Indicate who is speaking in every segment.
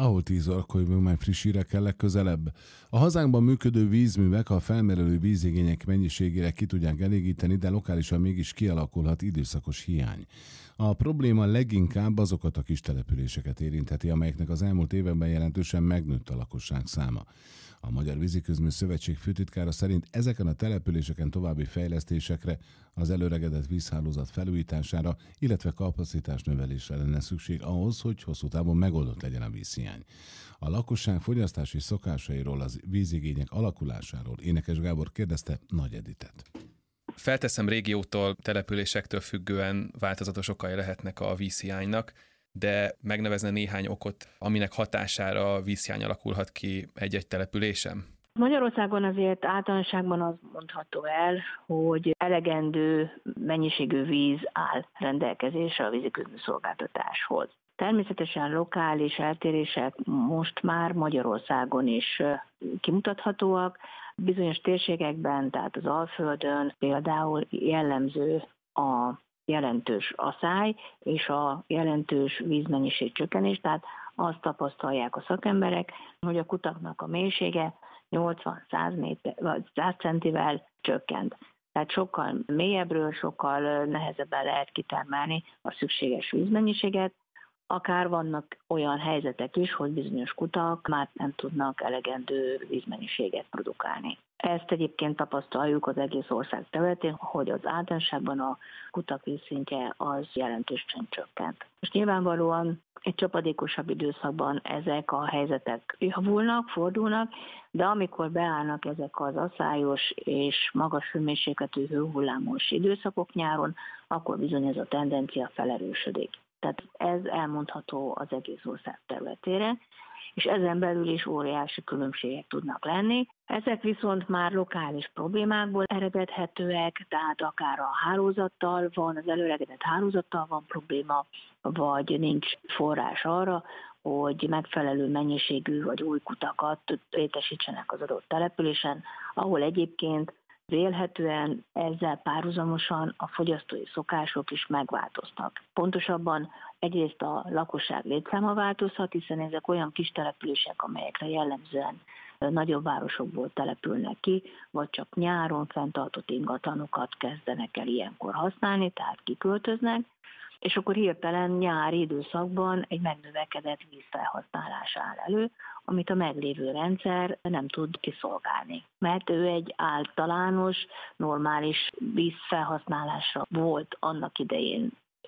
Speaker 1: ahol 10 órakor jövünk majd friss hírekkel legközelebb. A hazánkban működő vízművek a felmerülő vízigények mennyiségére ki tudják elégíteni, de lokálisan mégis kialakulhat időszakos hiány. A probléma leginkább azokat a kis településeket érintheti, amelyeknek az elmúlt években jelentősen megnőtt a lakosság száma. A Magyar Víziközmű Szövetség főtitkára szerint ezeken a településeken további fejlesztésekre, az elöregedett vízhálózat felújítására, illetve kapacitás növelésre lenne szükség ahhoz, hogy hosszú távon megoldott legyen a vízhiány. A lakosság fogyasztási szokásairól, az vízigények alakulásáról Énekes Gábor kérdezte Nagy Editet.
Speaker 2: Felteszem, régiótól, településektől függően változatos okai lehetnek a vízhiánynak, de megnevezne néhány okot, aminek hatására vízhiány alakulhat ki egy-egy településen?
Speaker 3: Magyarországon azért általánosságban az mondható el, hogy elegendő mennyiségű víz áll rendelkezésre a víziközmű szolgáltatáshoz. Természetesen lokális eltérések most már Magyarországon is kimutathatóak. Bizonyos térségekben, tehát az Alföldön például jellemző a jelentős aszály és a jelentős vízmennyiség csökkenés, tehát azt tapasztalják a szakemberek, hogy a kutaknak a mélysége 80-100 méter, vagy 100 centivel csökkent. Tehát sokkal mélyebbről, sokkal nehezebben lehet kitermelni a szükséges vízmennyiséget. Akár vannak olyan helyzetek is, hogy bizonyos kutak már nem tudnak elegendő vízmennyiséget produkálni. Ezt egyébként tapasztaljuk az egész ország területén, hogy az általánosságban a kutak vízszintje az jelentősen csökkent. Most nyilvánvalóan egy csapadékosabb időszakban ezek a helyzetek javulnak, fordulnak, de amikor beállnak ezek az aszályos és magas hőmérsékletű hőhullámos időszakok nyáron, akkor bizony ez a tendencia felerősödik. Tehát ez elmondható az egész ország területére, és ezen belül is óriási különbségek tudnak lenni. Ezek viszont már lokális problémákból eredethetőek, tehát akár a hálózattal van, az előregedett hálózattal van probléma, vagy nincs forrás arra, hogy megfelelő mennyiségű vagy új kutakat létesítsenek az adott településen, ahol egyébként vélhetően ezzel párhuzamosan a fogyasztói szokások is megváltoztak. Pontosabban egyrészt a lakosság létszáma változhat, hiszen ezek olyan kis települések, amelyekre jellemzően nagyobb városokból települnek ki, vagy csak nyáron fenntartott ingatlanokat kezdenek el ilyenkor használni, tehát kiköltöznek, és akkor hirtelen nyári időszakban egy megnövekedett vízfelhasználás áll elő, amit a meglévő rendszer nem tud kiszolgálni. Mert ő egy általános, normális vízfelhasználásra volt annak idején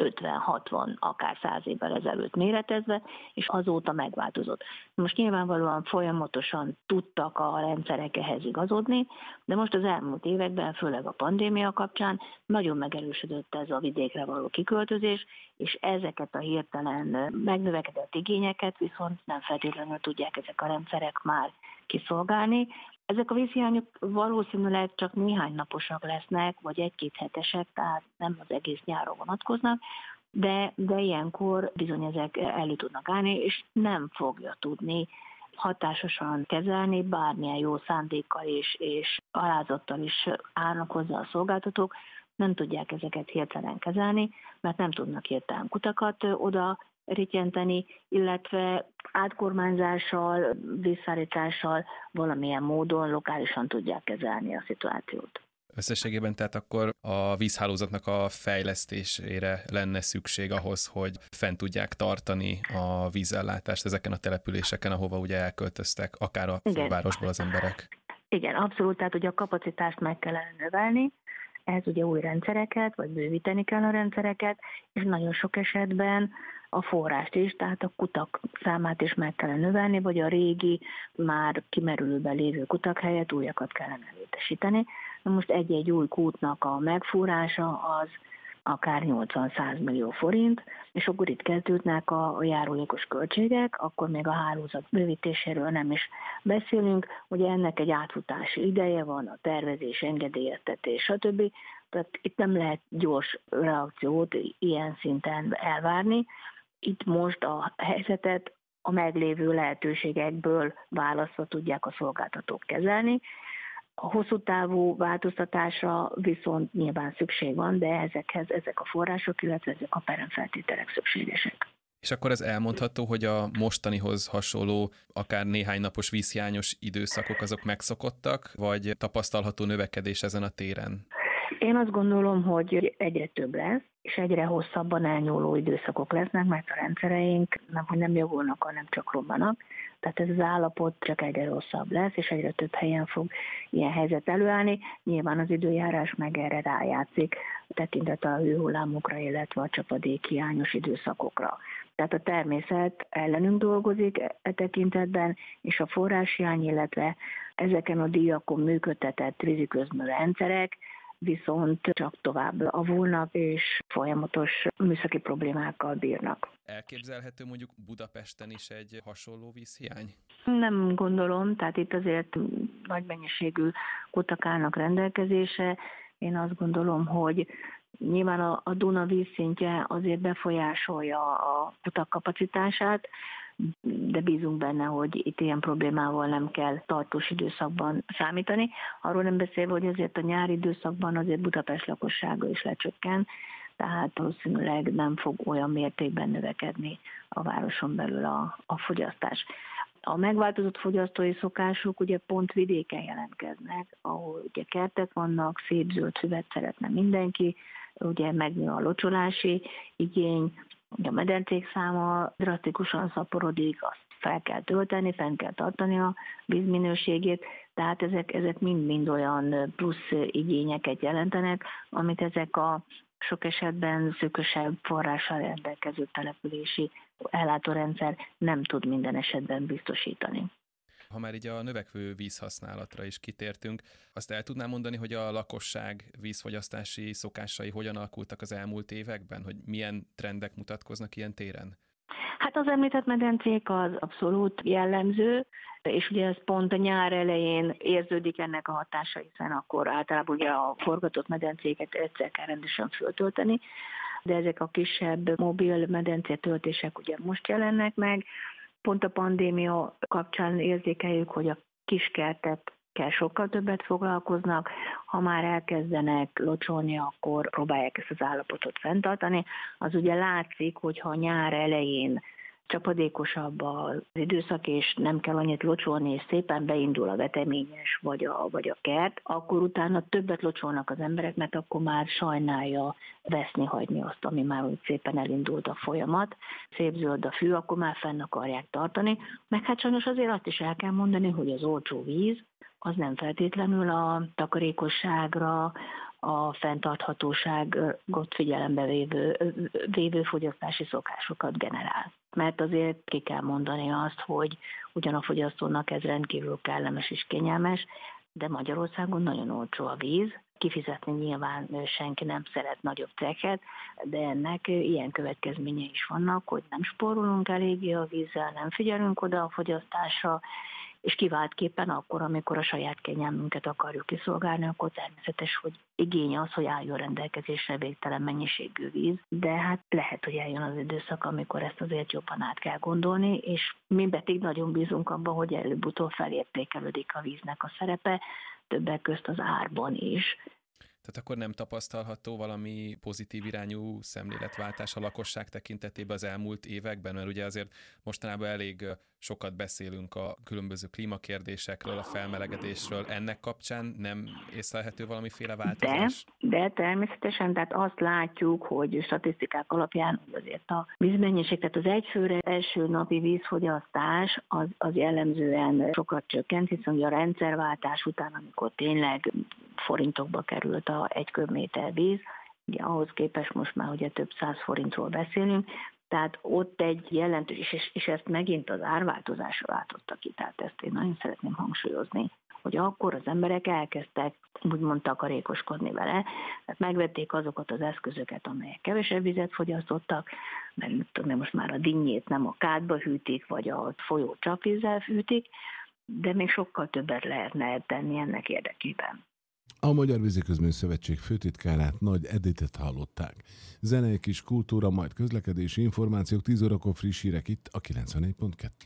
Speaker 3: 50-60, akár 100 évvel ezelőtt méretezve, és azóta megváltozott. Most nyilvánvalóan folyamatosan tudtak a rendszerek ehhez igazodni, de most az elmúlt években, főleg a pandémia kapcsán nagyon megerősödött ez a vidékre való kiköltözés, és ezeket a hirtelen megnövekedett igényeket viszont nem feltétlenül tudják ezek a rendszerek már kiszolgálni. Ezek a vízhiányok valószínűleg csak néhány naposak lesznek, vagy egy-két hetesek, tehát nem az egész nyáron vonatkoznak, de ilyenkor bizony ezek elő tudnak állni, és nem fogja tudni hatásosan kezelni, bármilyen jó szándékkal és alázattal is állnak hozzá a szolgáltatók, nem tudják ezeket hirtelen kezelni, mert nem tudnak hirtelen kutakat oda rityenteni, illetve átkormányzással, vízszállítással valamilyen módon lokálisan tudják kezelni a szituációt.
Speaker 2: Összességében tehát akkor a vízhálózatnak a fejlesztésére lenne szükség ahhoz, hogy fent tudják tartani a vízellátást ezeken a településeken, ahova ugye elköltöztek, akár a fővárosból az emberek.
Speaker 3: Igen, abszolút, tehát ugye a kapacitást meg kellene növelni, ehhez ugye új rendszereket, vagy bővíteni kell a rendszereket, és nagyon sok esetben a forrást is, tehát a kutak számát is meg kellene növelni, vagy a régi, már kimerülőben lévő kutak helyett újakat kellene létesíteni. Na most egy-egy új kútnak a megfúrása az akár 80-100 millió forint, és akkor itt kezdődnek a járulékos költségek, akkor még a hálózat bővítéséről nem is beszélünk, ugye ennek egy átfutási ideje van, a tervezés, engedélyeztetés, stb. Tehát itt nem lehet gyors reakciót ilyen szinten elvárni. Itt most a helyzetet a meglévő lehetőségekből választva tudják a szolgáltatók kezelni. A hosszú távú változtatásra viszont nyilván szükség van, de ezek a források, illetve ezek a peremfeltételek szükségesek.
Speaker 2: És akkor ez elmondható, hogy a mostanihoz hasonló, akár néhány napos vízhiányos időszakok azok megszokottak, vagy tapasztalható növekedés ezen a téren?
Speaker 3: Én azt gondolom, hogy egyre több lesz, és egyre hosszabban elnyúló időszakok lesznek, mert a rendszereink nem javulnak, hanem csak robbanak. Tehát ez az állapot csak egyre rosszabb lesz, és egyre több helyen fog ilyen helyzet előállni. Nyilván az időjárás meg erre rájátszik, tekintet a hőhullámokra, illetve a csapadékhiányos időszakokra. Tehát a természet ellenünk dolgozik e tekintetben, és a forráshiány, illetve ezeken a díjakon működtetett víziközmű rendszerek viszont csak tovább avulnak, és folyamatos műszaki problémákkal bírnak.
Speaker 2: Elképzelhető mondjuk Budapesten is egy hasonló vízhiány?
Speaker 3: Nem gondolom, tehát itt azért nagy mennyiségű kutak állnak rendelkezésre. Én azt gondolom, hogy nyilván a Duna vízszintje azért befolyásolja a kutak kapacitását, de bízunk benne, hogy itt ilyen problémával nem kell tartós időszakban számítani. Arról nem beszélve, hogy azért a nyári időszakban azért Budapest lakossága is lecsökken, tehát valószínűleg nem fog olyan mértékben növekedni a városon belül a fogyasztás. A megváltozott fogyasztói szokások ugye pont vidéken jelentkeznek, ahol ugye kertek vannak, szép zöld füvet szeretne mindenki, ugye megnő a locsolási igény, a medencék száma drasztikusan szaporodik, azt fel kell tölteni, fenn kell tartani a vízminőségét, tehát ezek mind-mind olyan plusz igényeket jelentenek, amit ezek a sok esetben szűkösebb forrással rendelkező települési ellátórendszer nem tud minden esetben biztosítani.
Speaker 2: Ha már így a növekvő vízhasználatra is kitértünk, azt el tudnám mondani, hogy a lakosság vízfogyasztási szokásai hogyan alakultak az elmúlt években, hogy milyen trendek mutatkoznak ilyen téren?
Speaker 3: Hát az említett medencék az abszolút jellemző, és ugye ez pont a nyár elején érződik ennek a hatása, hiszen akkor általában ugye a forgatott medencéket egyszer kell rendesen föltölteni, de ezek a kisebb mobil medencétöltések ugye most jelennek meg. Pont a pandémia kapcsán érzékeljük, hogy a kiskertekkel sokkal többet foglalkoznak, ha már elkezdenek locsolni, akkor próbálják ezt az állapotot fenntartani. Az ugye látszik, hogy ha nyár elején csapadékosabb az időszak, és nem kell annyit locsolni, és szépen beindul a veteményes vagy a kert, akkor utána többet locsolnak az emberek, mert akkor már sajnálja veszni, hagyni azt, ami már úgy szépen elindult a folyamat. Szép zöld a fű, akkor már fenn akarják tartani. Meg hát sajnos azért azt is el kell mondani, hogy az olcsó víz az nem feltétlenül a takarékosságra, a fenntarthatóságot figyelembe vévő fogyasztási szokásokat generál. Mert azért ki kell mondani azt, hogy ugyan a fogyasztónak ez rendkívül kellemes és kényelmes, de Magyarországon nagyon olcsó a víz. Kifizetni nyilván senki nem szeret nagyobb cekhet, de ennek ilyen következményei is vannak, hogy nem spórolunk eléggé a vízzel, nem figyelünk oda a fogyasztásra, és kiváltképpen akkor, amikor a saját kényelmünket akarjuk kiszolgálni, akkor természetes, hogy igény az, hogy álljon rendelkezésre végtelen mennyiségű víz, de hát lehet, hogy eljön az időszak, amikor ezt azért jobban át kell gondolni, és mi pedig nagyon bízunk abban, hogy előbb-utóbb felértékelődik a víznek a szerepe, többek közt az árban is.
Speaker 2: Tehát akkor nem tapasztalható valami pozitív irányú szemléletváltás a lakosság tekintetében az elmúlt években, mert ugye azért mostanában elég sokat beszélünk a különböző klímakérdésekről, a felmelegedésről. Ennek kapcsán nem észlelhető valamiféle változás?
Speaker 3: De természetesen, tehát azt látjuk, hogy statisztikák alapján azért a vízmennyiség, tehát az egyfőre első napi vízfogyasztás az jellemzően sokat csökkent, hiszen a rendszerváltás után, amikor tényleg forintokba került a 1 köbméter víz, ugye ahhoz képest most már ugye több 100 forintról beszélünk, tehát ott egy jelentős, és ezt megint az árváltozásra váltotta ki, tehát ezt én nagyon szeretném hangsúlyozni, hogy akkor az emberek elkezdtek úgymond takarékoskodni vele, tehát megvették azokat az eszközöket, amelyek kevesebb vizet fogyasztottak, mert most már a dinnyét nem a kádba hűtik, vagy a folyó csapvízzel fűtik, de még sokkal többet lehetne tenni ennek érdekében.
Speaker 1: A Magyar Víziközmű Szövetség főtitkárát, Nagy Editet hallották. Zenei kis kultúra, majd közlekedési információk, 10 órakor friss hírek itt a 94.2.